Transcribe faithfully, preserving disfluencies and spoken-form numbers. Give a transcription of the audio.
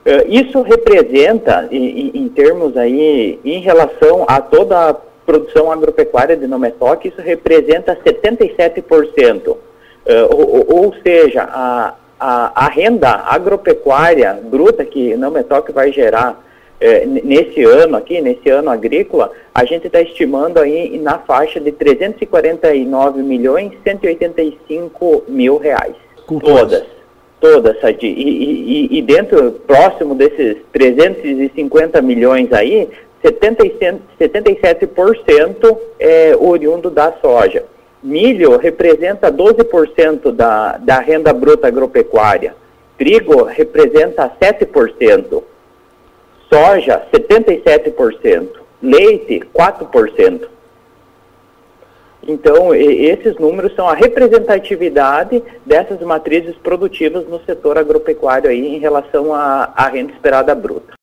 Isso representa, em, em termos aí, em relação a toda a produção agropecuária de Nomestoque, isso representa setenta e sete por cento. Ou, ou seja, a, a, a renda agropecuária bruta que Nomestoque vai gerar eh, nesse ano aqui, nesse ano agrícola, a gente está estimando aí na faixa de trezentos e quarenta e nove milhões cento e oitenta e cinco mil reais. Com todas. Todas, Sadi. E, e, e dentro, próximo desses trezentos e cinquenta milhões aí, setenta e sete por cento é oriundo da soja. Milho representa doze por cento da, da renda bruta agropecuária. Trigo representa sete por cento. Soja, setenta e sete por cento. Leite, quatro por cento. Então, esses números são a representatividade dessas matrizes produtivas no setor agropecuário aí em relação à, à renda esperada bruta.